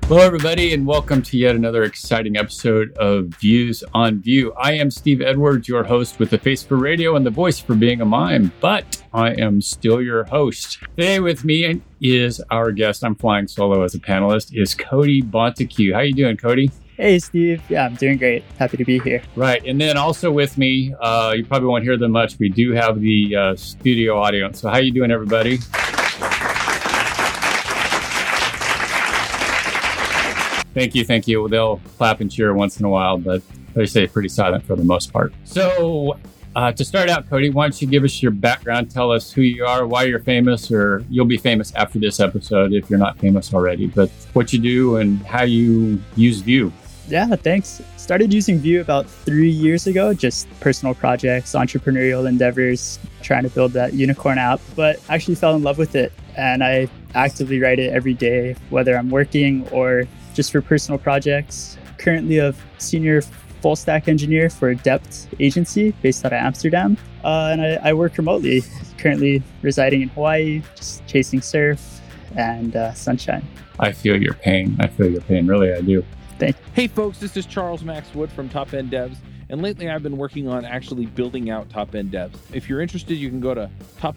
Hello, everybody, and welcome to yet another exciting episode of Views on Vue. I am Steve Edwards, your host with the face for radio and the voice for being a mime, but I am still your host. Today with me is our guest. I'm flying solo as a panelist, is Cody Bonteque. How you doing, Cody? Hey, Steve. Yeah, I'm doing great. Happy to be here. Right. And then also with me, you probably won't hear them much. We do have the studio audience. So how you doing, everybody? Thank you. They'll clap and cheer once in a while, but they stay pretty silent for the most part. So to start out, Cody, why don't you give us your background? Tell us who you are, why you're famous, or you'll be famous after this episode if you're not famous already, but what you do and how you use Vue. Yeah, thanks. Started using Vue about 3 years ago, just personal projects, entrepreneurial endeavors, trying to build that unicorn app, but actually fell in love with it. And I actively write it every day, whether I'm working or just for personal projects. Currently a senior full stack engineer for a Dept agency based out of Amsterdam. And I work remotely, currently residing in Hawaii, just chasing surf and sunshine. I feel your pain. Really, I do. Thank you. Hey folks, this is Charles Max Wood from Top End Devs. And lately I've been working on actually building out Top End Devs. If you're interested, you can go to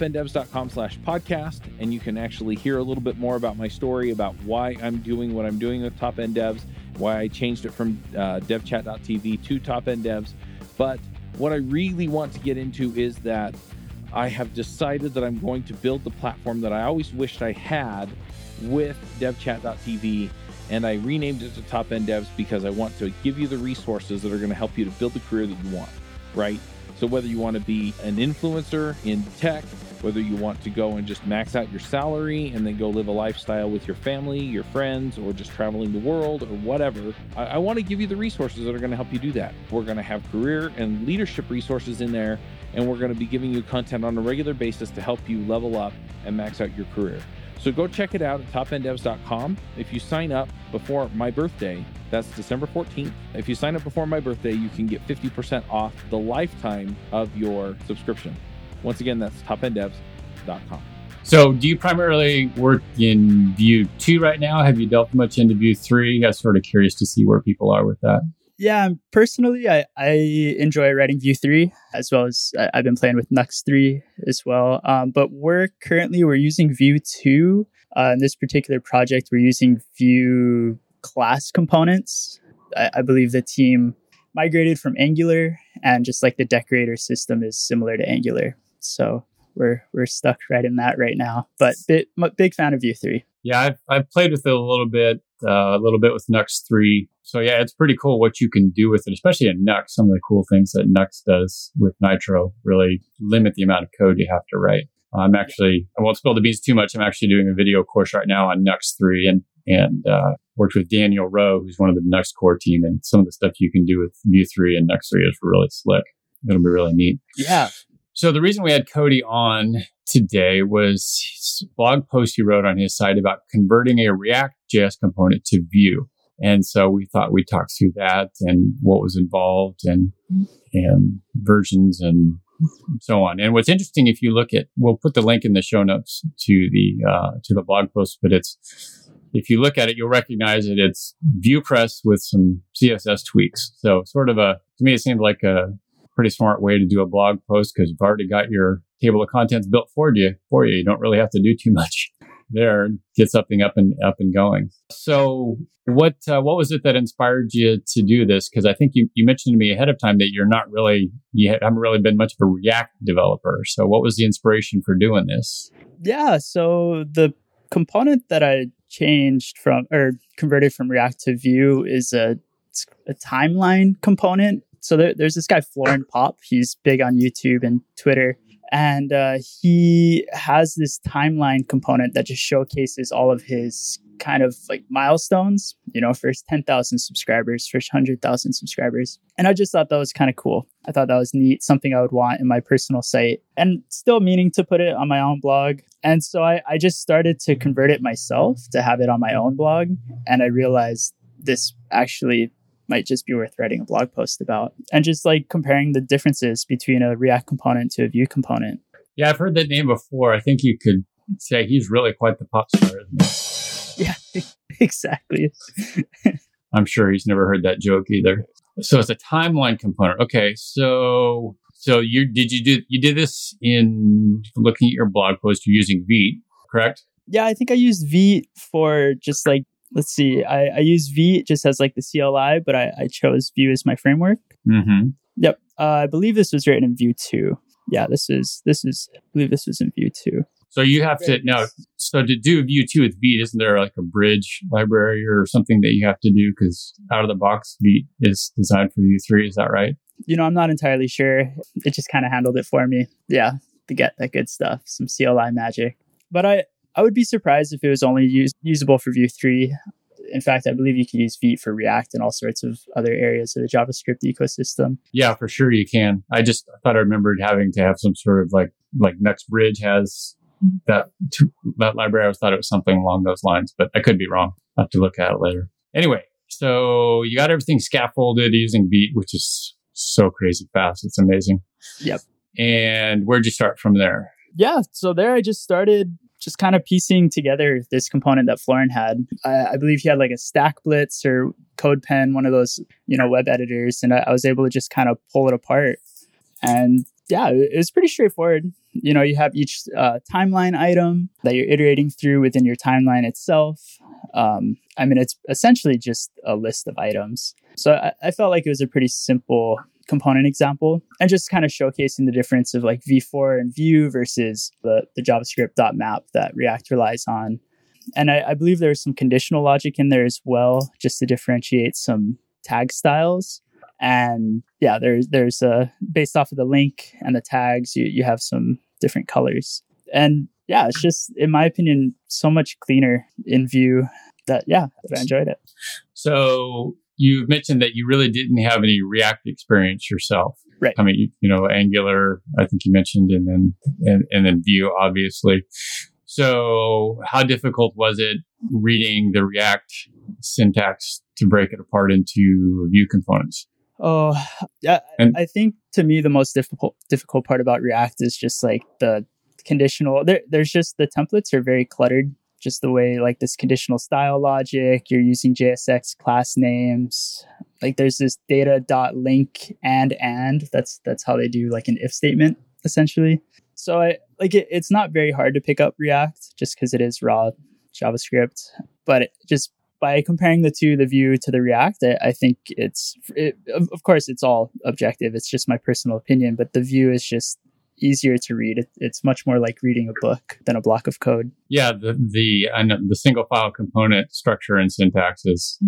topenddevs.com/podcast and you can actually hear a little bit more about my story, about why I'm doing what I'm doing with Top End Devs, why I changed it from devchat.tv to Top End Devs. But what I really want to get into is that I have decided that I'm going to build the platform that I always wished I had with devchat.tv. And I renamed it to Top End Devs because I want to give you the resources that are going to help you to build the career that you want, right? So whether you want to be an influencer in tech, whether you want to go and just max out your salary and then go live a lifestyle with your family, your friends, or just traveling the world or whatever, I want to give you the resources that are going to help you do that. We're going to have career and leadership resources in there, and we're going to be giving you content on a regular basis to help you level up and max out your career. So go check it out at topenddevs.com. If you sign up before my birthday, that's December 14th. If you sign up before my birthday, you can get 50% off the lifetime of your subscription. Once again, that's topenddevs.com. So do you primarily work in Vue 2 right now? Have you delved much into Vue 3? I'm sort of curious to see where people are with that. Yeah, personally, I enjoy writing Vue 3, as well as I've been playing with Nux 3 as well. But we're using Vue 2. In this particular project, we're using Vue class components. I believe the team migrated from Angular, and just like the decorator system is similar to Angular. So we're stuck right in that right now. But big fan of Vue 3. Yeah, I've played with it a little bit with Nux 3. So yeah, it's pretty cool what you can do with it, especially in Nux. Some of the cool things that Nux does with Nitro really limit the amount of code you have to write. I won't spill the beans too much. I'm actually doing a video course right now on Nux 3 and worked with Daniel Rowe, who's one of the Nux core team. And some of the stuff you can do with Vue 3 and Nux 3 is really slick. It'll be really neat. Yeah. So the reason we had Cody on today was his blog post he wrote on his site about converting a React.js component to Vue. And so we thought we'd talk through that and what was involved and versions and so on. And what's interesting, if you look at, we'll put the link in the show notes to the blog post, but if you look at it, you'll recognize that it's VuePress with some CSS tweaks. So to me, it seemed like a pretty smart way to do a blog post because you've already got your table of contents built for you. You don't really have to do too much there. Get something up and going. So what was it that inspired you to do this? Because I think you mentioned to me ahead of time that you haven't really been much of a React developer. So what was the inspiration for doing this? Yeah, so the component that I changed from or converted from React to Vue is a timeline component. So there's this guy, Florin Pop. He's big on YouTube and Twitter. And he has this timeline component that just showcases all of his kind of like milestones, first 10,000 subscribers, first 100,000 subscribers. And I just thought that was kind of cool. I thought that was neat, something I would want in my personal site and still meaning to put it on my own blog. And so I just started to convert it myself to have it on my own blog. And I realized this actually might just be worth writing a blog post about and just like comparing the differences between a React component to a Vue component. Yeah, I've heard that name before. I think you could say he's really quite the pop star, isn't he? Yeah, exactly. I'm sure he's never heard that joke either. So it's a timeline component. Okay, so you did this in looking at your blog post. You're using Vite, correct? Yeah, I think I used Vite for just like, let's see, I use Vite just as like the CLI, but I chose Vue as my framework. Mm-hmm. Yep. I believe this was written in Vue 2. Yeah, I believe this was in Vue 2. So you have to now. So to do Vue 2 with Vite, isn't there like a bridge library or something that you have to do? Because out of the box, Vite is designed for Vue 3. Is that right? I'm not entirely sure. It just kind of handled it for me. Yeah, to get that good stuff, some CLI magic. But I would be surprised if it was only usable for Vue 3. In fact, I believe you can use Vite for React and all sorts of other areas of the JavaScript ecosystem. Yeah, for sure you can. I thought I remembered having to have some sort of like NextBridge has that library. I always thought it was something along those lines, but I could be wrong. I'll have to look at it later. Anyway, so you got everything scaffolded using Vite, which is so crazy fast. It's amazing. Yep. And where'd you start from there? Yeah, so there I just started just kind of piecing together this component that Florin had. I believe he had like a StackBlitz or CodePen, one of those, web editors. And I was able to just kind of pull it apart. And yeah, it was pretty straightforward. You have each timeline item that you're iterating through within your timeline itself. It's essentially just a list of items. So I felt like it was a pretty simple component example and just kind of showcasing the difference of like V4 and Vue versus the JavaScript.map that React relies on. And I believe there's some conditional logic in there as well, just to differentiate some tag styles. And yeah, there's based off of the link and the tags, you have some different colors. And yeah, it's just, in my opinion, so much cleaner in Vue that I enjoyed it. So you mentioned that you really didn't have any React experience yourself. Right. I mean, Angular, I think you mentioned, and then Vue, obviously. So how difficult was it reading the React syntax to break it apart into Vue components? Oh, yeah. I think to me, the most difficult part about React is just like the conditional. There's just the templates are very cluttered. Just the way like this conditional style logic, you're using JSX class names. Like there's this data.link and that's how they do like an if statement essentially. So it's not very hard to pick up React just because it is raw JavaScript, but just by comparing the two, the Vue to the React, I think of course it's all objective. It's just my personal opinion, but the Vue is just easier to read. It's much more like reading a book than a block of code. Yeah, the single file component structure and syntax is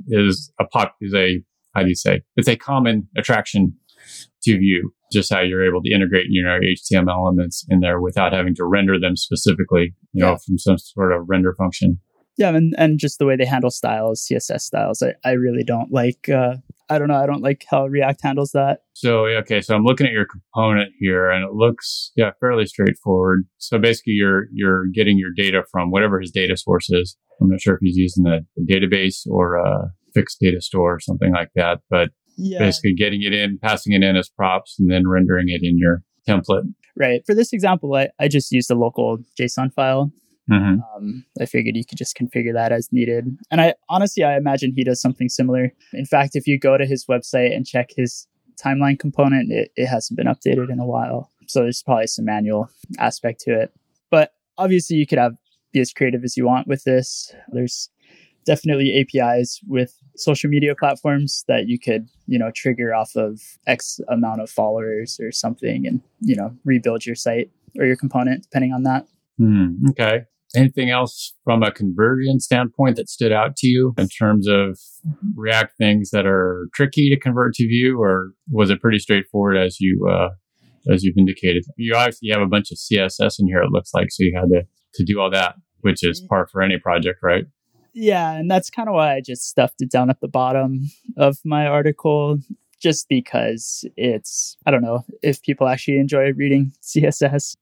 it's a common attraction to Vue. Just how you're able to integrate HTML elements in there without having to render them specifically, from some sort of render function. Yeah, and just the way they handle styles, CSS styles, I really don't like. I don't know. I don't like how React handles that. So I'm looking at your component here, and it looks fairly straightforward. So basically, you're getting your data from whatever his data source is. I'm not sure if he's using a database or a fixed data store or something like that, but basically getting it in, passing it in as props, and then rendering it in your template. Right. For this example, I just used a local JSON file. Mm-hmm. I figured you could just configure that as needed. And I imagine he does something similar. In fact, if you go to his website and check his timeline component, it hasn't been updated in a while. So there's probably some manual aspect to it. But obviously you could be as creative as you want with this. There's definitely APIs with social media platforms that you could, trigger off of X amount of followers or something and, rebuild your site or your component depending on that. Okay. Anything else from a conversion standpoint that stood out to you in terms of React things that are tricky to convert to Vue, or was it pretty straightforward as you've indicated? You obviously have a bunch of CSS in here, it looks like, so you had to do all that, which is par for any project, right? Yeah, and that's kind of why I just stuffed it down at the bottom of my article, just because I don't know if people actually enjoy reading CSS.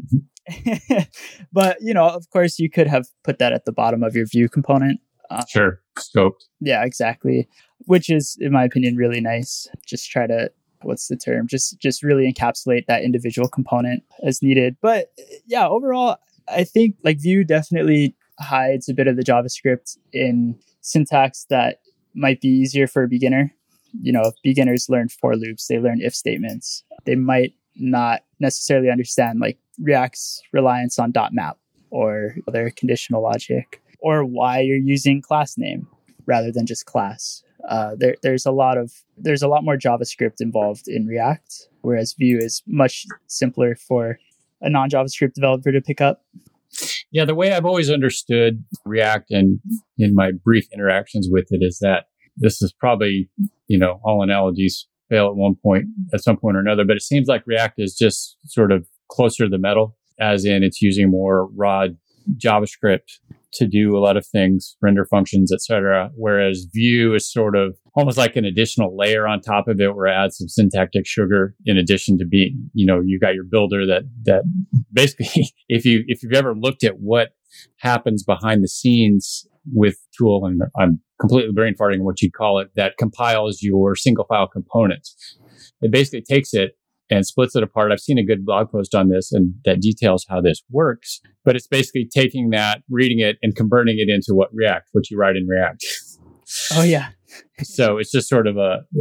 But, of course, you could have put that at the bottom of your Vue component. Sure. Scoped. Yeah, exactly. Which is, in my opinion, really nice. Just try to, what's the term? Just really encapsulate that individual component as needed. But yeah, overall, I think like Vue definitely, hides a bit of the JavaScript in syntax that might be easier for a beginner. If beginners learn for loops, they learn if statements. They might not necessarily understand like React's reliance on .map or other conditional logic, or why you're using class name rather than just class. There's a lot more JavaScript involved in React, whereas Vue is much simpler for a non-JavaScript developer to pick up. Yeah, the way I've always understood React and in my brief interactions with it is that this is probably, all analogies fail at some point or another, but it seems like React is just sort of closer to the metal, as in it's using more raw JavaScript to do a lot of things, render functions, etc. Whereas Vue is sort of almost like an additional layer on top of it, where it adds some syntactic sugar in addition to being, you got your builder that basically, if you've ever looked at what happens behind the scenes with tool, and I'm completely brain farting what you'd call it, that compiles your single file components. It basically takes it and splits it apart. I've seen a good blog post on this and that details how this works, but it's basically taking that, reading it, and converting it into what you write in React. Oh yeah. So it's just sort of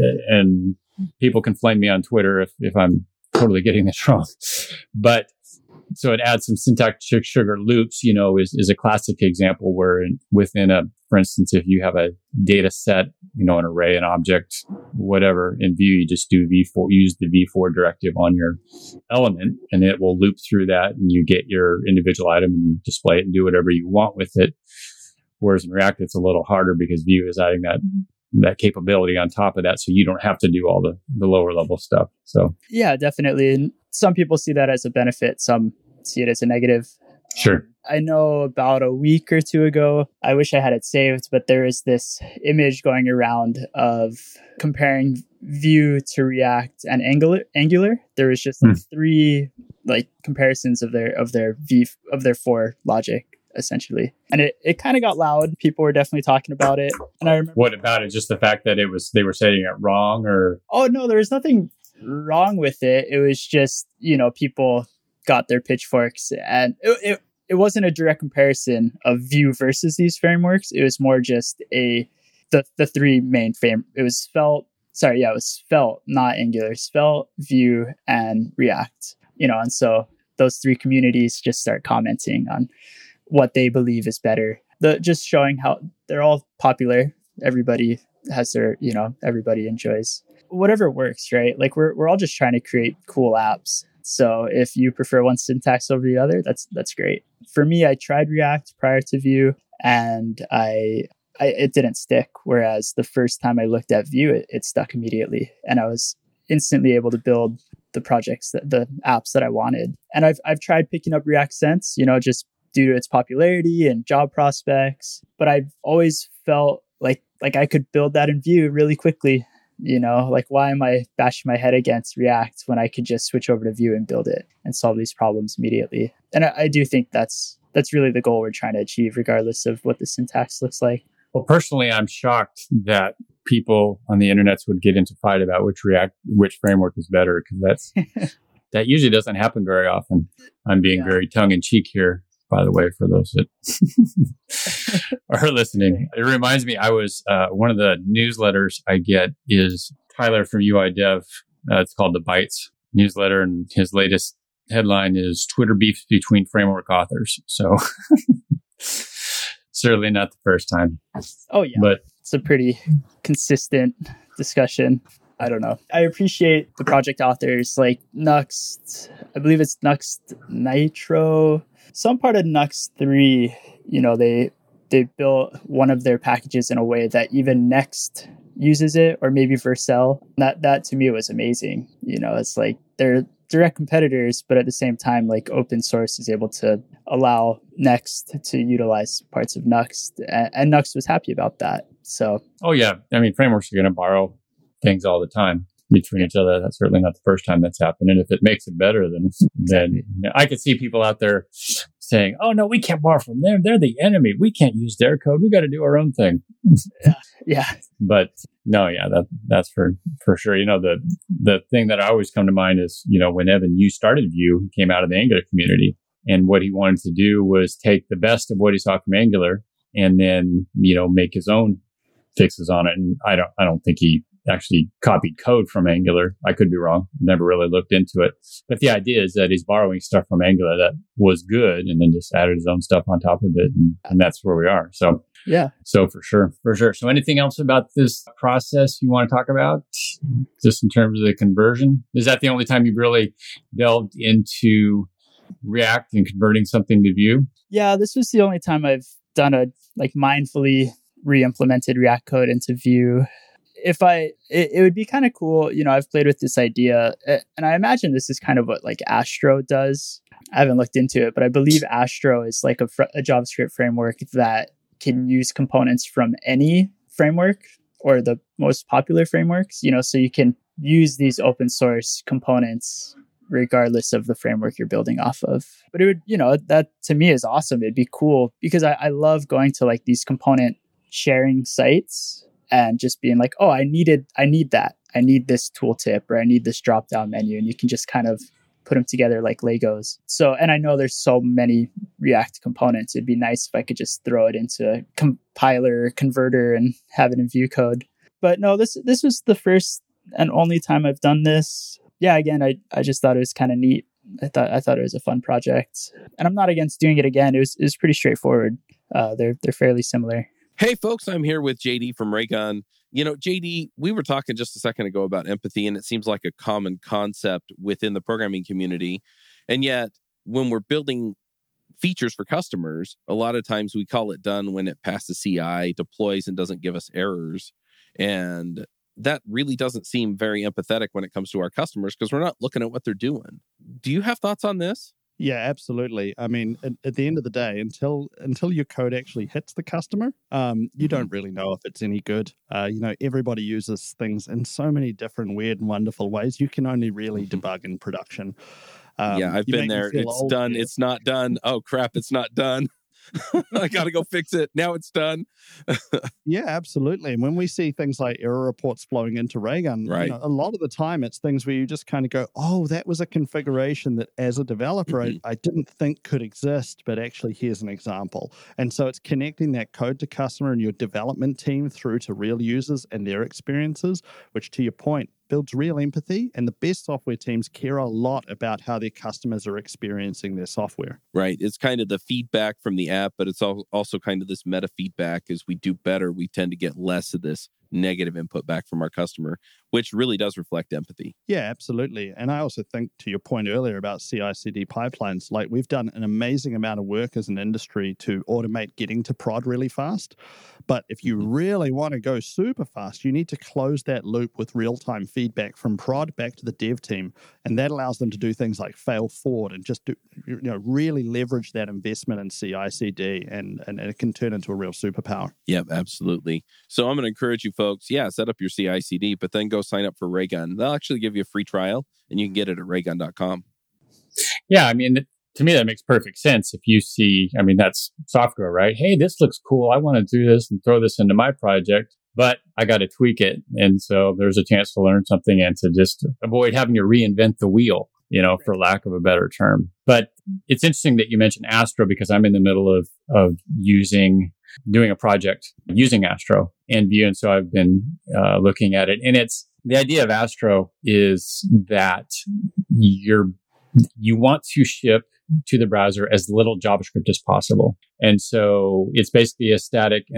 and people can flame me on Twitter if I'm totally getting this wrong, but so it adds some syntactic sugar loops, is a classic example where within for instance, if you have a data set, an array, an object, whatever, in Vue, you just do use the v-for directive on your element, and it will loop through that, and you get your individual item and display it and do whatever you want with it. Whereas in React, it's a little harder because Vue is adding that capability on top of that, so you don't have to do all the lower level stuff. So yeah, definitely. And some people see that as a benefit, some see it as a negative. Sure. I know about a week or two ago, I wish I had it saved, but there is this image going around of comparing Vue to React and Angular. There was just three comparisons of their for logic, essentially. And it kind of got loud. People were definitely talking about it. And I remember, what about it? Just the fact that they were saying it wrong, or? Oh no, there was nothing wrong with it. It was just, people got their pitchforks, and it wasn't a direct comparison of Vue versus these frameworks. It was more just the three main it was Svelte, not Angular, Svelte, Vue, and React. And so those three communities just start commenting on what they believe is better. Just showing how they're all popular. Everybody has their, everybody enjoys whatever works, right? Like we're all just trying to create cool apps. So if you prefer one syntax over the other, that's great. For me, I tried React prior to Vue, and it didn't stick. Whereas the first time I looked at Vue, it stuck immediately, and I was instantly able to build the projects, the apps that I wanted. And I've tried picking up React since, just due to its popularity and job prospects. But I've always felt like I could build that in Vue really quickly. Why am I bashing my head against React when I could just switch over to Vue and build it and solve these problems immediately? And I do think that's really the goal we're trying to achieve, regardless of what the syntax looks like. Well, personally, I'm shocked that people on the internet would get into fight about which framework is better, because that usually doesn't happen very often. I'm being very tongue-in-cheek here, by the way, for those that are listening. It reminds me, I was one of the newsletters I get is Tyler from UI Dev. It's called the Bytes newsletter, and his latest headline is Twitter beefs between framework authors. So certainly not the first time. Oh yeah, but it's a pretty consistent discussion. I don't know. I appreciate the project authors like Nuxt. I believe it's Nuxt Nitro. Some part of Nuxt 3, they built one of their packages in a way that even Next uses it, or maybe Vercel. That to me was amazing. It's like they're direct competitors, but at the same time, like open source is able to allow Next to utilize parts of Nuxt, and Nuxt was happy about that. So, oh yeah, I mean, frameworks are going to borrow things all the time between each other. That's certainly not the first time that's happened. And if it makes it better, then I could see people out there saying, "Oh no, we can't borrow from them. They're the enemy. We can't use their code. We got to do our own thing." Yeah. But no, yeah, that's for sure. The thing that I always come to mind is, when Evan, you started Vue, came out of the Angular community, And what he wanted to do was take the best of what he saw from Angular and then, make his own fixes on it. And I don't think he actually copied code from Angular. I could be wrong. Never really looked into it. But the idea is that he's borrowing stuff from Angular that was good and then just added his own stuff on top of it. And that's where we are. So, yeah. So for sure. So anything else about this process you want to talk about? Just in terms of the conversion? Is that the only time you've really delved into React and converting something to Vue? Yeah, this was the only time I've done a mindfully re-implemented React code into Vue. It would be kind of cool. I've played with this idea, and I imagine this is kind of what Astro does. I haven't looked into it, but I believe Astro is a JavaScript framework that can use components from any framework or the most popular frameworks, so you can use these open source components regardless of the framework you're building off of. But it would, that to me is awesome. It'd be cool because I love going to these component sharing sites and just being like, oh, I need that. I need this tooltip or I need this drop-down menu. And you can just kind of put them together like Legos. So, and I know there's so many React components. It'd be nice if I could just throw it into a compiler, converter, and have it in Vue code. But no, this was the first and only time I've done this. Yeah, again, I just thought it was kind of neat. I thought it was a fun project. And I'm not against doing it again. It was pretty straightforward. They're fairly similar. Hey, folks, I'm here with JD from Raygun. JD, we were talking just a second ago about empathy, and it seems like a common concept within the programming community. And yet, when we're building features for customers, a lot of times we call it done when it passes CI, deploys, and doesn't give us errors. And that really doesn't seem very empathetic when it comes to our customers because we're not looking at what they're doing. Do you have thoughts on this? Yeah, absolutely. I mean, at the end of the day, until your code actually hits the customer, you don't really know if it's any good. Everybody uses things in so many different weird and wonderful ways. You can only really debug in production. I've been there. It's done. Here. It's not done. Oh, crap. It's not done. I got to go fix it. Now it's done. Yeah, absolutely. And when we see things like error reports flowing into Raygun, right. A lot of the time it's things where you just kind of go, oh, that was a configuration that as a developer, I didn't think could exist, but actually here's an example. And so it's connecting that code to customer and your development team through to real users and their experiences, which to your point, builds real empathy, and the best software teams care a lot about how their customers are experiencing their software. Right. It's kind of the feedback from the app, but it's also kind of this meta feedback. As we do better, we tend to get less of this negative input back from our customer, which really does reflect empathy. Yeah, absolutely. And I also think to your point earlier about CI/CD pipelines, we've done an amazing amount of work as an industry to automate getting to prod really fast. But if you really want to go super fast, you need to close that loop with real-time feedback from prod back to the dev team. And that allows them to do things like fail forward and just really leverage that investment in CI/CD and it can turn into a real superpower. Yep, absolutely. So I'm going to encourage you folks, set up your CI/CD, but then go sign up for Raygun. They'll actually give you a free trial and you can get it at raygun.com. Yeah, I mean, to me, that makes perfect sense. If you see, that's software, right? Hey, this looks cool. I want to do this and throw this into my project, but I got to tweak it. And so there's a chance to learn something and to just avoid having to reinvent the wheel, for lack of a better term. But it's interesting that you mentioned Astro because I'm in the middle of doing a project using Astro and Vue. And so I've been looking at it. And the idea of Astro is that you want to ship to the browser as little JavaScript as possible. And so it's basically a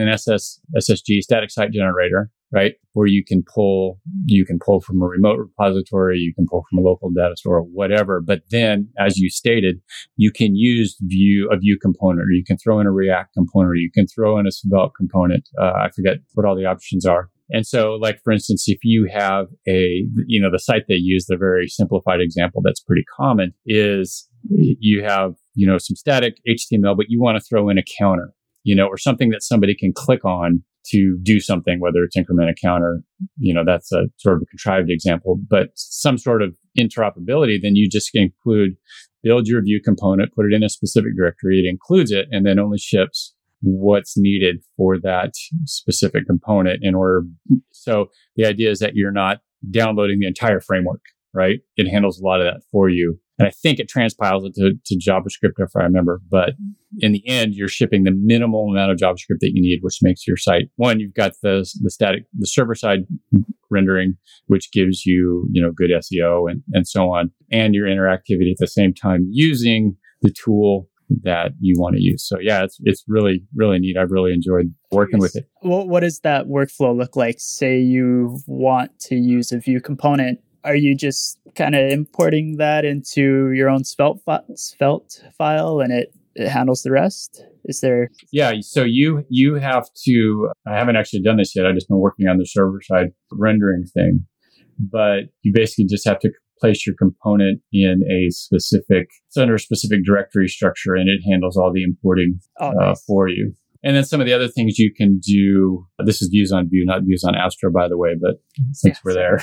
SSG, static site generator, right? Where you can pull from a remote repository, you can pull from a local data store, or whatever. But then, as you stated, you can use a Vue component, or you can throw in a React component, or you can throw in a Svelte component. I forget what all the options are. And so, for instance, if you have the site they use, the very simplified example that's pretty common is you have, some static HTML, but you want to throw in a counter, or something that somebody can click on to do something, whether it's increment a counter, that's a sort of a contrived example, but some sort of interoperability, then you just build your Vue component, put it in a specific directory, it includes it, and then only ships what's needed for that specific component in order. So the idea is that you're not downloading the entire framework, right? It handles a lot of that for you. And I think it transpiles it to JavaScript if I remember. But in the end, you're shipping the minimal amount of JavaScript that you need, which makes your site, one, you've got the server side rendering, which gives you, good SEO and so on, and your interactivity at the same time using the tool that you want to use. So yeah, it's really, really neat. I've really enjoyed working with it. Well, what does that workflow look like? Say you want to use a Vue component. Are you just kind of importing that into your own Svelte file and it handles the rest? Is there? Yeah. So you have to, I haven't actually done this yet. I've just been working on the server side rendering thing, but you basically just have to place your component in it's under a specific directory structure, and it handles all the importing for you. And then some of the other things you can do, this is views on Vue, not views on Astro, by the way, but since we're there.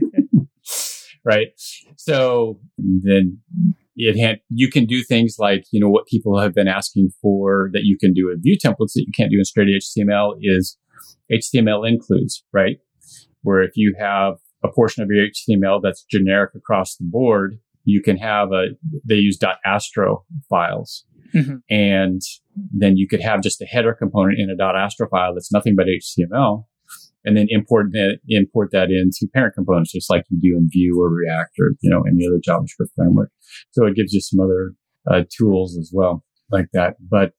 Right. So then you can do things like, what people have been asking for that you can do with Vue templates that you can't do in straight HTML is HTML includes, right? Where if you have a portion of your HTML that's generic across the board, you can have they use .astro files. Mm-hmm. And then you could have just a header component in a .astro file that's nothing but HTML, and then import that into parent components, just like you do in Vue or React or, any other JavaScript framework. So it gives you some other tools as well like that. But,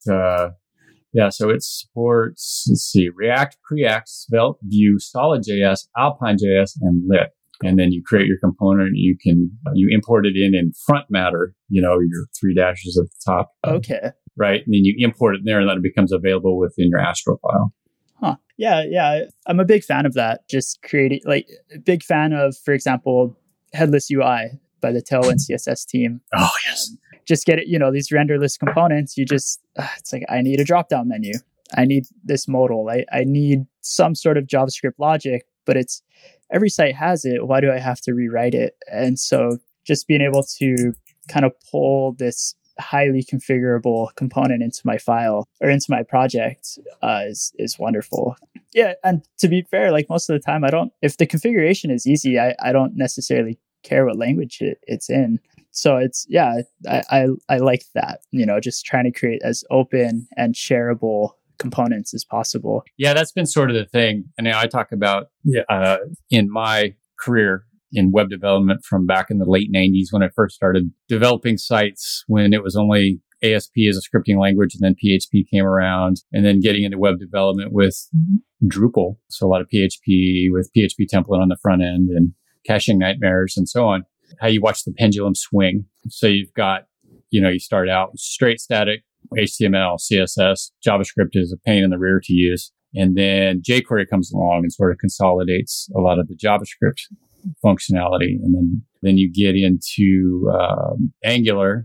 so it supports, React, Preact, Svelte, Vue, Solid.js, Alpine.js, and Lit. And then you create your component. You import it in front matter, your 3 dashes at the top. Okay. Right. And then you import it there, and then it becomes available within your Astro file. Huh. Yeah. I'm a big fan of that. Just creating, big fan of, for example, Headless UI by the Tailwind CSS team. Oh, yes. Just get it, these renderless components. You just, it's like, I need a drop-down menu. I need this modal. I need some sort of JavaScript logic, but every site has it. Why do I have to rewrite it? And so just being able to kind of pull this highly configurable component into my file or into my project is wonderful. Yeah. And to be fair, most of the time, if the configuration is easy, I don't necessarily care what language it's in. So I like that, just trying to create as open and shareable components as possible. Yeah, that's been sort of the thing. And I talk about in my career in web development from back in the late 90s when I first started developing sites, when it was only ASP as a scripting language, and then PHP came around, and then getting into web development with Drupal. So a lot of PHP with PHP template on the front end and caching nightmares and so on. How you watch the pendulum swing. So you've got, you start out straight static, HTML, CSS, JavaScript is a pain in the rear to use. And then jQuery comes along and sort of consolidates a lot of the JavaScript functionality. And then you get into Angular,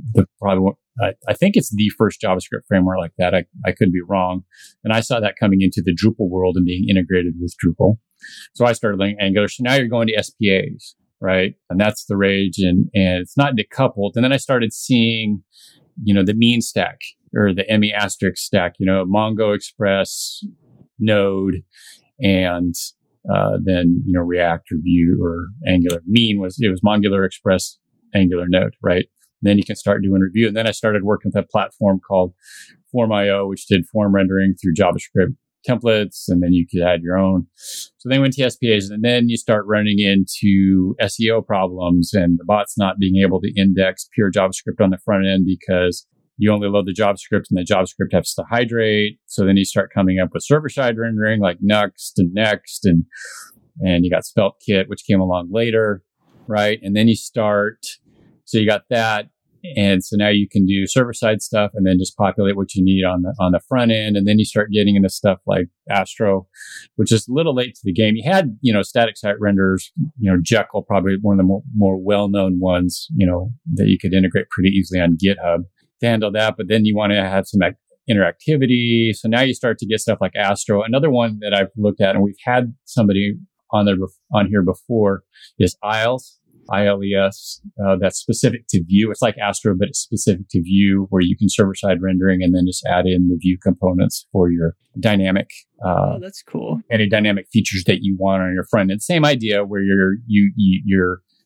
I think it's the first JavaScript framework like that. I could be wrong. And I saw that coming into the Drupal world and being integrated with Drupal. So I started learning Angular. So now you're going to SPAs, right? And that's the rage. And it's not decoupled. And then I started seeing, the mean stack or the ME asterisk stack, Mongo, Express, Node, and then, React or Vue or Angular. Mean was Mongolar, Express, Angular, Node, right? And then you can start doing review. And then I started working with a platform called Form.io, which did form rendering through JavaScript templates, and then you could add your own. So then went to SPAs, and then you start running into SEO problems and the bots not being able to index pure JavaScript on the front end because you only load the JavaScript and the JavaScript has to hydrate. So then you start coming up with server-side rendering like Nuxt and Next, and you got SvelteKit, which came along later, right? And then so you got that. And so now you can do server-side stuff and then just populate what you need on the front end. And then you start getting into stuff like Astro, which is a little late to the game. You had, static site renderers, Jekyll, probably one of the more well-known ones, that you could integrate pretty easily on GitHub to handle that. But then you want to have some interactivity. So now you start to get stuff like Astro. Another one that I've looked at, and we've had somebody on here before, is ILES. ILES, that's specific to Vue. It's like Astro, but it's specific to Vue, where you can server-side rendering and then just add in the Vue components for your dynamic. That's cool. Any dynamic features that you want on your front end. Same idea, where you're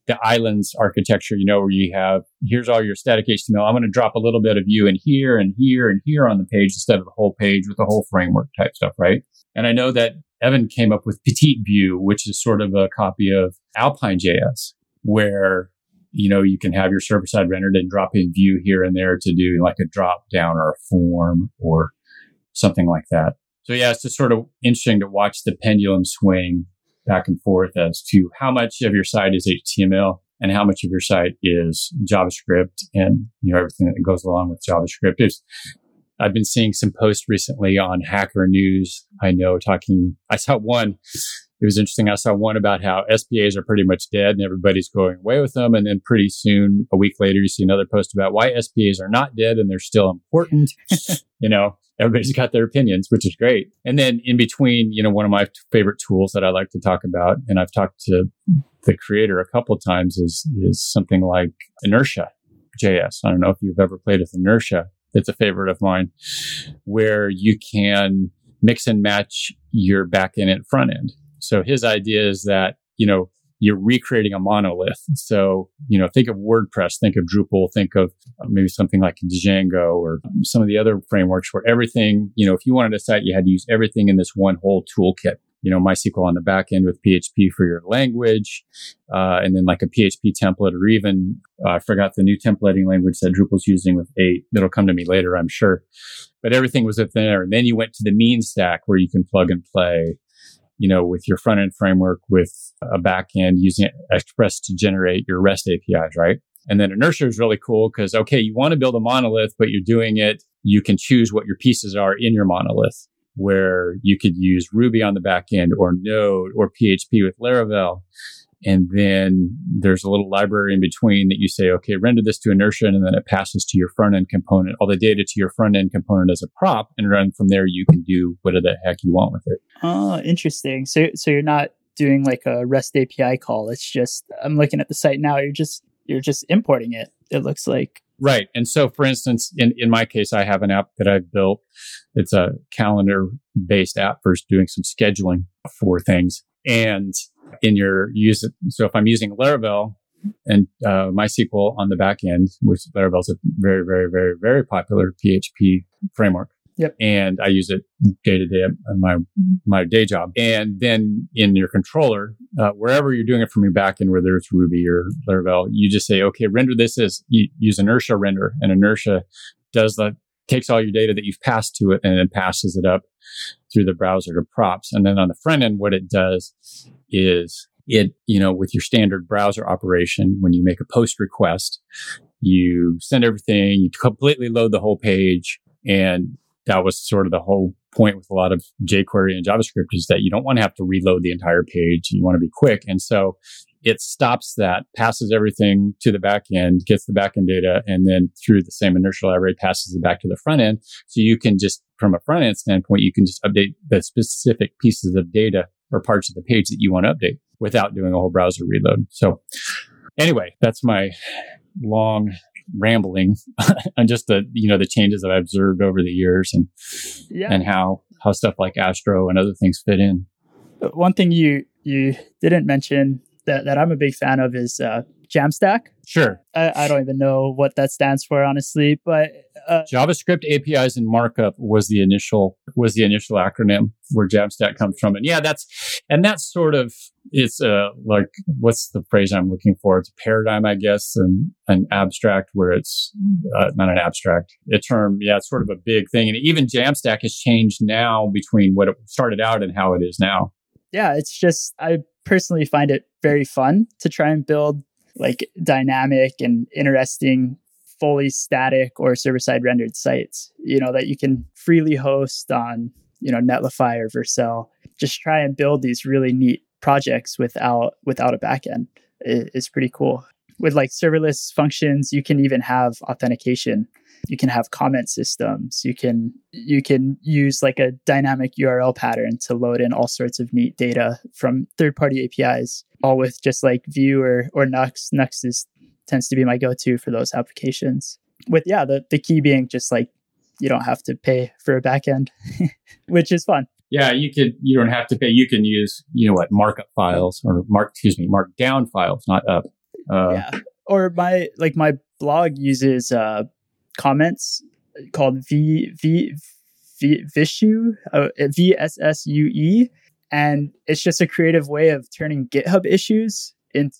the islands architecture, where you have, here's all your static HTML. I'm going to drop a little bit of you in here and here and here on the page instead of the whole page with the whole framework type stuff, right? And I know that Evan came up with Petite Vue, which is sort of a copy of Alpine.js, where, you can have your server-side rendered and drop in Vue here and there to do like a drop down or a form or something like that. So yeah, it's just sort of interesting to watch the pendulum swing back and forth as to how much of your site is HTML and how much of your site is JavaScript and, everything that goes along with JavaScript. I've been seeing some posts recently on Hacker News. I saw one. It was interesting. I saw one about how SPAs are pretty much dead and everybody's going away with them. And then pretty soon, a week later, you see another post about why SPAs are not dead and they're still important. Everybody's got their opinions, which is great. And then in between, one of my favorite tools that I like to talk about, and I've talked to the creator a couple of times, is something like Inertia.js. I don't know if you've ever played with Inertia. It's a favorite of mine, where you can mix and match your back end and front end. So his idea is that, you're recreating a monolith. So, think of WordPress, think of Drupal, think of maybe something like Django or some of the other frameworks where everything, if you wanted a site, you had to use everything in this one whole toolkit. MySQL on the back end with PHP for your language, and then like a PHP template, or even, I forgot the new templating language that Drupal's using with 8. That'll come to me later, I'm sure. But everything was up there. And then you went to the mean stack where you can plug and play, with your front end framework, with a back end using Express to generate your REST APIs, right? And then Inertia is really cool because, you want to build a monolith, but you're doing it, you can choose what your pieces are in your monolith, where you could use Ruby on the back end or Node or PHP with Laravel. And then there's a little library in between that you say, render this to Inertia, and then it passes to your front end component, all the data to your front end component as a prop, and then from there you can do whatever the heck you want with it. Oh, interesting. So you're not doing like a REST API call. It's just, I'm looking at the site now, you're just importing it, it looks like. Right. And so, for instance, in my case, I have an app that I've built. It's a calendar-based app for doing some scheduling for things. And so if I'm using Laravel and MySQL on the back end, which Laravel is a very, very, very, very popular PHP framework. Yep. And I use it day to day on my day job. And then in your controller, wherever you're doing it from your backend, whether it's Ruby or Laravel, you just say, render this as, you use Inertia render, and Inertia takes all your data that you've passed to it and then passes it up through the browser to props. And then on the front end, what it does is with your standard browser operation, when you make a post request, you send everything, you completely load the whole page. And that was sort of the whole point with a lot of jQuery and JavaScript, is that you don't want to have to reload the entire page. You want to be quick. And so it stops that, passes everything to the back end, gets the back end data, and then through the same Inertia library passes it back to the front end. So you can just, from a front end standpoint, you can just update the specific pieces of data or parts of the page that you want to update without doing a whole browser reload. So anyway, that's my long rambling on just the changes that I've observed over the years and how stuff like Astro and other things fit in. One thing you didn't mention that I'm a big fan of is Jamstack. Sure. I don't even know what that stands for, honestly, but JavaScript APIs and Markup was the initial acronym where Jamstack comes from. And that's sort of, it's like, what's the phrase I'm looking for? It's a paradigm, I guess, and an abstract where it's not an abstract, a term. Yeah, it's sort of a big thing. And even Jamstack has changed now between what it started out and how it is now. Yeah, it's just, I personally find it very fun to try and build like dynamic and interesting, fully static or server-side rendered sites, that you can freely host on, Netlify or Vercel. Just try and build these really neat projects without a backend. It's pretty cool. With like serverless functions, you can even have authentication. You can have comment systems. You can use like a dynamic URL pattern to load in all sorts of neat data from third-party APIs, all with just like Vue or Nux. Nux tends to be my go-to for those applications. With the key being just like you don't have to pay for a backend, which is fun. Yeah, you don't have to pay. You can use markup files or markdown files, not up. Yeah. Or my blog uses comments called Vissue, VSSUE, and it's just a creative way of turning GitHub issues into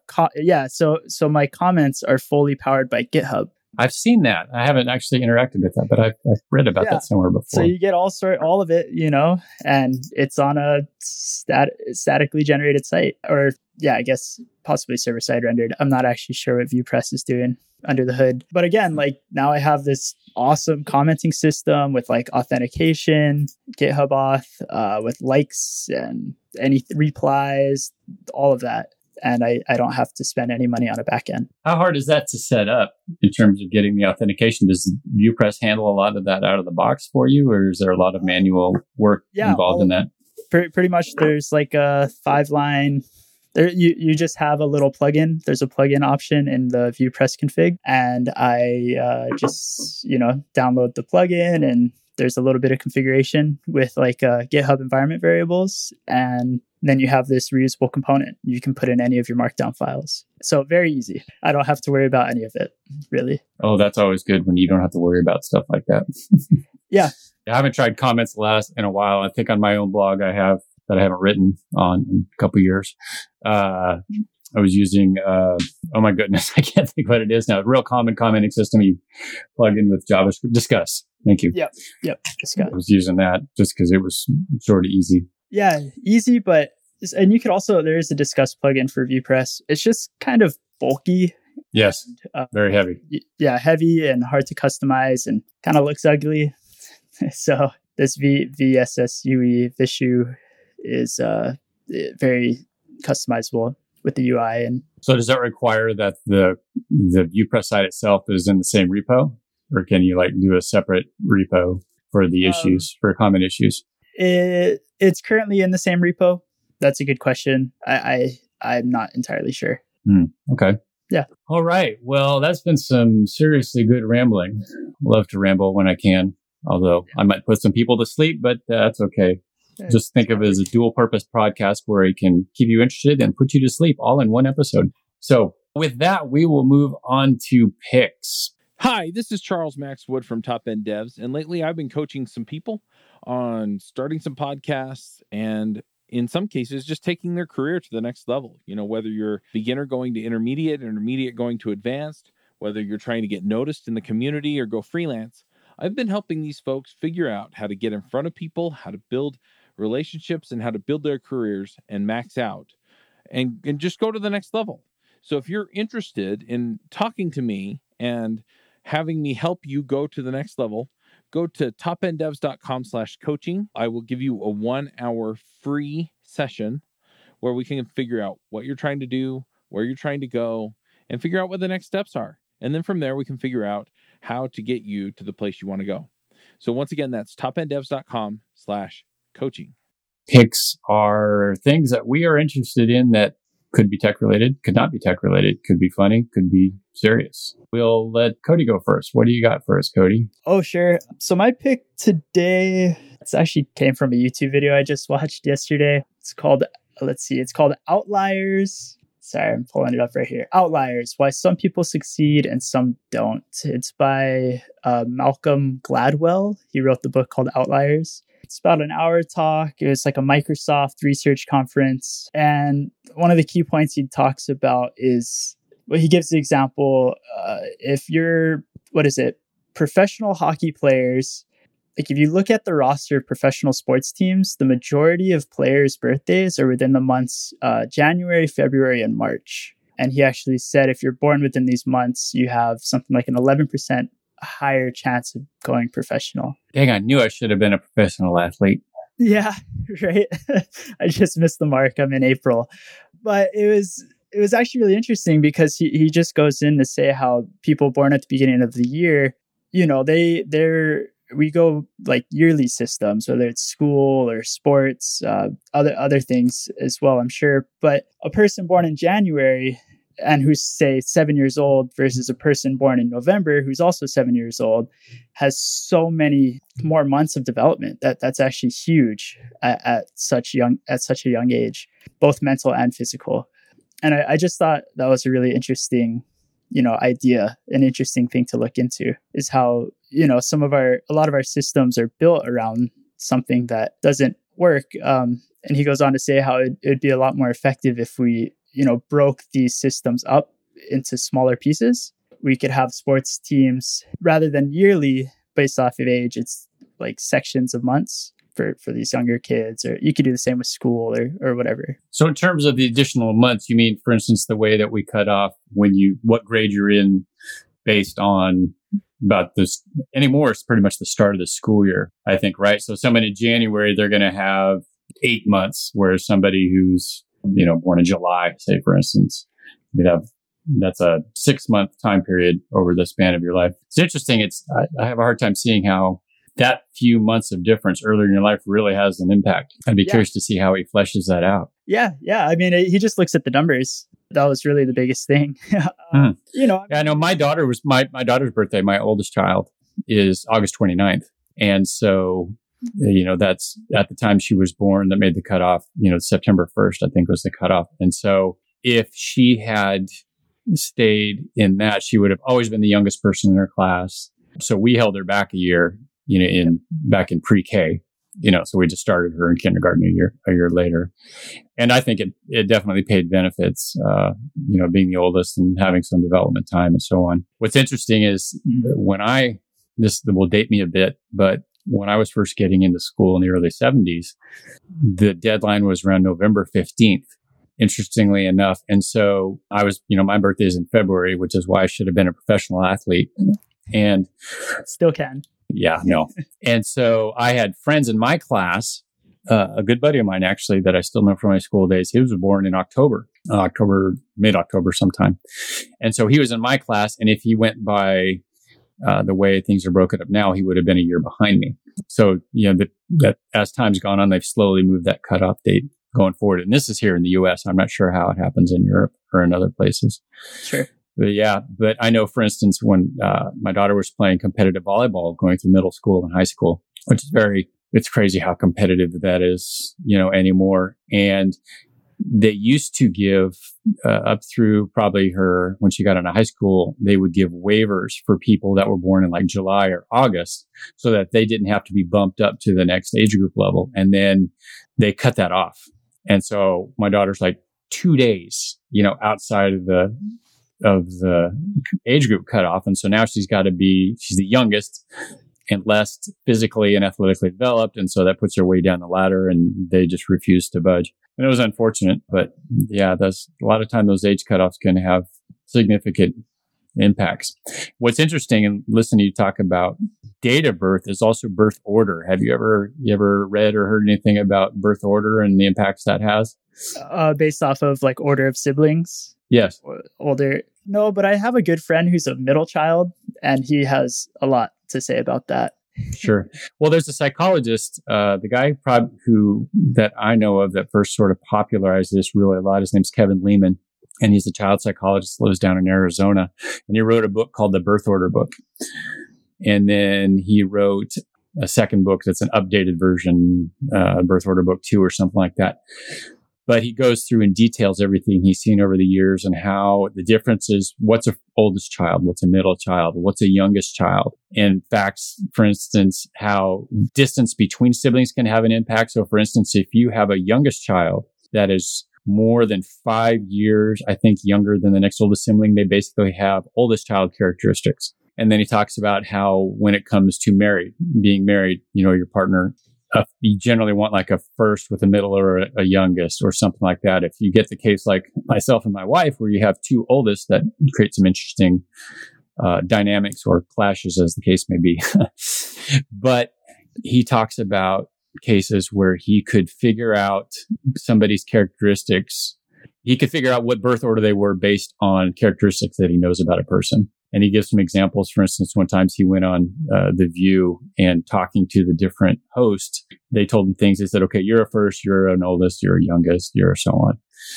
so my comments are fully powered by GitHub. I've seen that. I haven't actually interacted with that, but I've read about that somewhere before. So you get all of it, and it's on a statically generated site, or I guess possibly server-side rendered. I'm not actually sure what ViewPress is doing under the hood. But again, now I have this awesome commenting system with authentication, GitHub auth, with likes and any replies, all of that. And I don't have to spend any money on a backend. How hard is that to set up in terms of getting the authentication? Does ViewPress handle a lot of that out of the box for you, or is there a lot of manual work involved in that? Pretty much there's a 5-line. You just have a little plugin. There's a plugin option in the ViewPress config, and I just download the plugin, and there's a little bit of configuration with GitHub environment variables, and then you have this reusable component. You can put in any of your markdown files. So very easy. I don't have to worry about any of it, really. Oh, that's always good when you don't have to worry about stuff like that. Yeah. I haven't tried comments in a while. I think on my own blog I haven't written on in a couple of years. I was using, oh my goodness, I can't think what it is now. A real common commenting system you plug in with JavaScript. Discuss. Thank you. Yep. Discuss. I was using that just because it was sort of easy. Yeah, easy, and you could also, there is a Discuss plugin for ViewPress. It's just kind of bulky. Yes, very heavy. Yeah, heavy and hard to customize and kind of looks ugly. So this VSSUE Vissue is very customizable with the UI. And so does that require that the ViewPress site itself is in the same repo? Or can you do a separate repo for the issues, for common issues? It's currently in the same repo. That's a good question. I'm not entirely sure. Okay. Yeah. All right. Well, that's been some seriously good rambling. Love to ramble when I can, although I might put some people to sleep, but that's okay. Just think of it as a dual purpose podcast where it can keep you interested and put you to sleep all in one episode. So with that, we will move on to picks. Hi, this is Charles Max Wood from Top End Devs, and lately I've been coaching some people on starting some podcasts and in some cases just taking their career to the next level. Whether you're beginner going to intermediate going to advanced, whether you're trying to get noticed in the community or go freelance, I've been helping these folks figure out how to get in front of people, how to build relationships, and how to build their careers and max out and just go to the next level. So if you're interested in talking to me and having me help you go to the next level, go to topenddevs.com/coaching. I will give you a 1-hour free session where we can figure out what you're trying to do, where you're trying to go, and figure out what the next steps are. And then from there, we can figure out how to get you to the place you want to go. So once again, that's topenddevs.com/coaching. Picks are things that we are interested in that could be tech related, could not be tech related, could be funny, could be serious. We'll let Cody go first. What do you got for us, Cody? Oh, sure. So my pick today, it actually came from a YouTube video I just watched yesterday. It's called Outliers. Sorry, I'm pulling it up right here. Outliers, Why Some People Succeed and Some Don't. It's by Malcolm Gladwell. He wrote the book called Outliers. It's about an hour talk. It was a Microsoft research conference. And one of the key points he talks about is, he gives the example, if you're, professional hockey players, if you look at the roster of professional sports teams, the majority of players' birthdays are within the months January, February, and March. And he actually said if you're born within these months, you have something like an 11% higher chance of going professional. Dang, I knew I should have been a professional athlete. Yeah, right. I just missed the mark. I'm in April. But it was actually really interesting because he just goes in to say how people born at the beginning of the year, we go yearly systems, whether it's school or sports, other things as well, I'm sure. But a person born in January and who's, say, 7 years old versus a person born in November who's also 7 years old has so many more months of development. That's actually huge at such a young age, both mental and physical. And I just thought that was a really interesting, idea, an interesting thing to look into, is how, a lot of our systems are built around something that doesn't work. And he goes on to say how it'd be a lot more effective if we, broke these systems up into smaller pieces. We could have sports teams rather than yearly based off of age. It's like sections of months for these younger kids, or you could do the same with school or whatever. So in terms of the additional months, you mean, for instance, the way that we cut off what grade you're in based on about this anymore, it's pretty much the start of the school year, I think, right? So someone in January, they're going to have 8 months, whereas somebody who's, born in July, say, for instance, that's a 6-month time period over the span of your life. It's interesting. I have a hard time seeing how that few months of difference earlier in your life really has an impact. I'd be curious to see how he fleshes that out. Yeah. I mean, he just looks at the numbers. That was really the biggest thing. I know my daughter's birthday, my oldest child, is August 29th. And so, that's at the time she was born that made the cutoff, September 1st, I think was the cutoff. And so if she had stayed in that, she would have always been the youngest person in her class. So we held her back a year, back in pre-K, so we just started her in kindergarten a year later. And I think it definitely paid benefits, being the oldest and having some development time and so on. What's interesting is this will date me a bit, but when I was first getting into school in the early 70s, the deadline was around November 15th. Interestingly enough. And so I was, my birthday is in February, which is why I should have been a professional athlete. And still can. Yeah, no. And so I had friends in my class, a good buddy of mine, actually, that I still know from my school days. He was born in mid-October sometime. And so he was in my class. And if he went by the way things are broken up now, he would have been a year behind me. So, that as time's gone on, they've slowly moved that cutoff date going forward. And this is here in the US. I'm not sure how it happens in Europe or in other places. Sure. But I know, for instance, when my daughter was playing competitive volleyball going through middle school and high school, which is it's crazy how competitive that is, anymore. And they used to give up through probably when she got into high school, they would give waivers for people that were born in like July or August so that they didn't have to be bumped up to the next age group level. And then they cut that off. And so my daughter's like 2 days, outside of the age group cutoff. And so now she's the youngest and less physically and athletically developed. And so that puts her way down the ladder and they just refuse to budge. And it was unfortunate, but that's a lot of time those age cutoffs can have significant impacts. What's interesting and listening to you talk about date of birth is also birth order. Have you ever read or heard anything about birth order and the impacts that has? Based off of like order of siblings? Yes. Older. No, but I have a good friend who's a middle child and he has a lot to say about that. Sure. Well, there's a psychologist, the guy that I know of that first sort of popularized this really a lot. His name's Kevin Lehman, and he's a child psychologist, lives down in Arizona. And he wrote a book called The Birth Order Book. And then he wrote a second book that's an updated version, Birth Order Book 2 or something like that. But he goes through and details everything he's seen over the years and how the difference is what's a oldest child, what's a middle child, what's a youngest child. In fact, for instance, how distance between siblings can have an impact. So for instance, if you have a youngest child that is more than 5 years, I think, younger than the next oldest sibling, they basically have oldest child characteristics. And then he talks about how when it comes to being married, your partner, you generally want like a first with a middle or a youngest or something like that. If you get the case like myself and my wife, where you have two oldest, that creates some interesting dynamics or clashes, as the case may be. But he talks about cases where he could figure out somebody's characteristics. He could figure out what birth order they were based on characteristics that he knows about a person. And he gives some examples. For instance, one time he went on The View and talking to the different hosts, they told him things. They said, okay, you're a first, you're an oldest, you're a youngest, you're so on.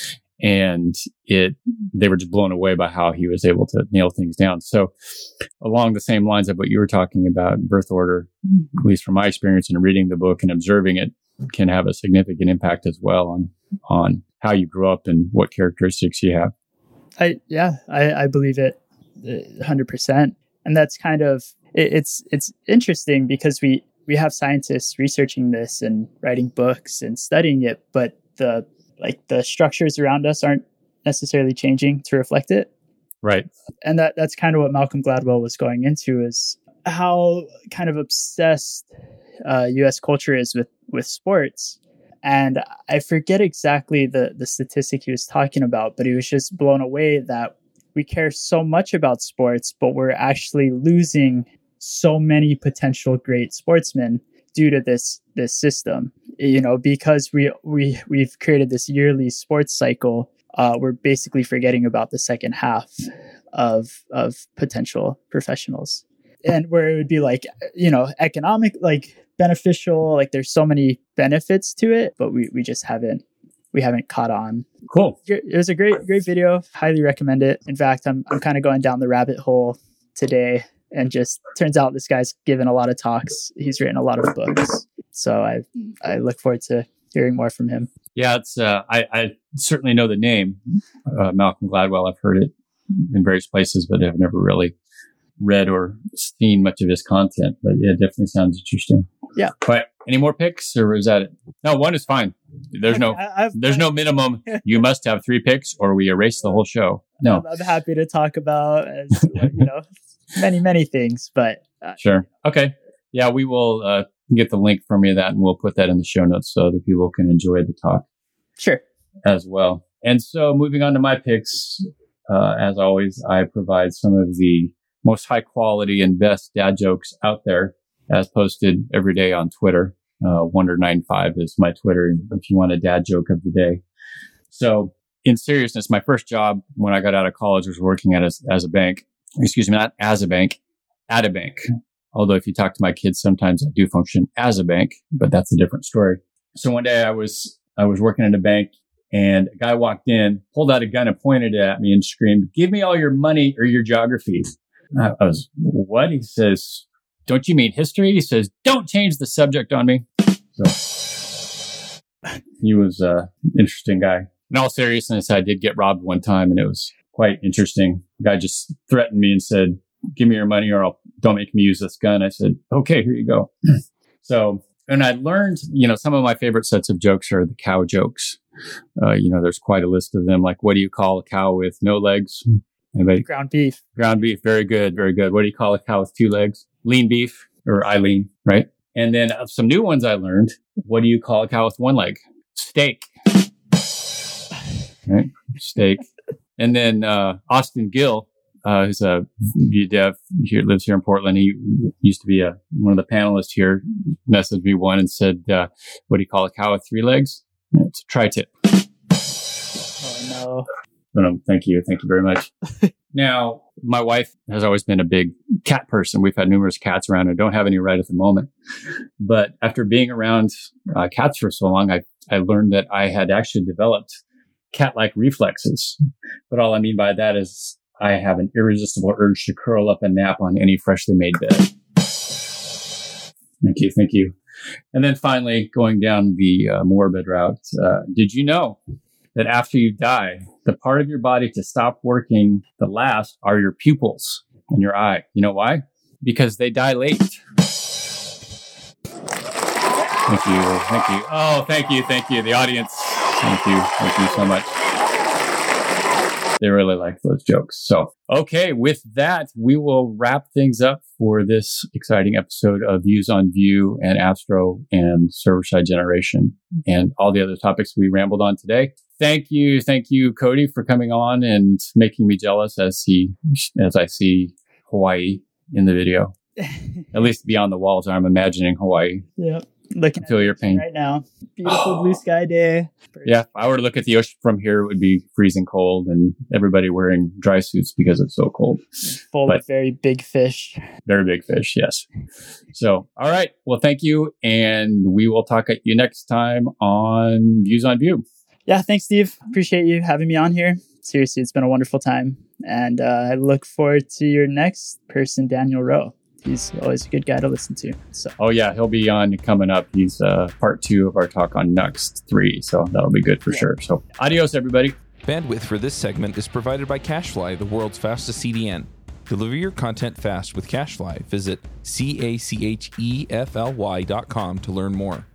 And they were just blown away by how he was able to nail things down. So along the same lines of what you were talking about, birth order, at least from my experience in reading the book and observing it, can have a significant impact as well on how you grew up and what characteristics you have. I believe it 100%. And that's kind of, it's interesting because we have scientists researching this and writing books and studying it, but the structures around us aren't necessarily changing to reflect it. Right. And that's kind of what Malcolm Gladwell was going into, is how kind of obsessed US culture is with sports. And I forget exactly the statistic he was talking about, but he was just blown away that we care so much about sports, but we're actually losing so many potential great sportsmen due to this system. Because we've created this yearly sports cycle. We're basically forgetting about the second half of potential professionals, and where it would be economic, beneficial, there's so many benefits to it, but we just haven't caught on. Cool. It was a great video. Highly recommend it. In fact, I'm kind of going down the rabbit hole today, and just turns out this guy's given a lot of talks. He's written a lot of books. So I look forward to hearing more from him. Yeah, it's I certainly know the name, Malcolm Gladwell. I've heard it in various places, but I've never really read or seen much of his content. But yeah, it definitely sounds interesting. Yeah. But any more picks, or is that it? No, one is fine. There's no minimum. You must have 3 picks, or we erase the whole show. No, I'm happy to talk about many things, but sure. Okay. Yeah, we will get the link from you that, and we'll put that in the show notes so that people can enjoy the talk. Sure. As well. And so moving on to my picks, as always, I provide some of the most high quality and best dad jokes out there, as posted every day on Twitter. Wonder95 is my Twitter if you want a dad joke of the day. So in seriousness, my first job when I got out of college was working as a bank. Excuse me, not as a bank, at a bank. Although if you talk to my kids, sometimes I do function as a bank, but that's a different story. So one day I was working in a bank, and a guy walked in, pulled out a gun and pointed it at me and screamed, "Give me all your money or your geography." I was, "What?" He says, "Don't you mean history?" He says, "Don't change the subject on me." So he was an interesting guy. In all seriousness, I did get robbed one time, and it was quite interesting. The guy just threatened me and said, "Give me your money or don't make me use this gun." I said, "Okay, here you go." So, and I learned, some of my favorite sets of jokes are the cow jokes. There's quite a list of them. Like, what do you call a cow with no legs? Anybody? Ground beef. Ground beef. Very good. Very good. What do you call a cow with 2 legs? Lean beef, or Eileen, right? And then some new ones I learned. What do you call a cow with 1 leg? Steak. Right? Steak. And then Austin Gill, who's a dev here, lives here in Portland. He used to be one of the panelists here. Messaged me one and said, "What do you call a cow with 3 legs?" It's a tri-tip. Oh no! Thank you very much. Now, my wife has always been a big cat person. We've had numerous cats around. I don't have any right at the moment, but after being around cats for so long, I learned that I had actually developed cat-like reflexes. But all I mean by that is I have an irresistible urge to curl up and nap on any freshly made bed. Thank you. And then finally, going down the morbid route, did you know that after you die, the part of your body to stop working the last are your pupils in your eye? You know why? Because they dilate. Thank you. Oh, thank you. The audience. Thank you so much. They really like those jokes. So, okay, with that, we will wrap things up for this exciting episode of Views on Vue and Astro and server-side generation and all the other topics we rambled on today. Thank you, Cody, for coming on and making me jealous as I see Hawaii in the video. At least beyond the walls, I'm imagining Hawaii. Yep. Looking feel your pain right now. Beautiful blue sky day. Yeah, if I were to look at the ocean from here, it would be freezing cold and everybody wearing dry suits because it's so cold. Full of very big fish. Very big fish, yes. So, all right. Well, thank you. And we will talk at you next time on Views on Vue. Yeah, thanks, Steve. Appreciate you having me on here. Seriously, it's been a wonderful time. And I look forward to your next person, Daniel Rowe. He's always a good guy to listen to. So. Oh yeah, he'll be on coming up. He's part 2 of our talk on Nuxt 3, so that'll be good for sure. So adios, everybody. Bandwidth for this segment is provided by CacheFly, the world's fastest CDN. Deliver your content fast with CacheFly. Visit CACHEFLY.com to learn more.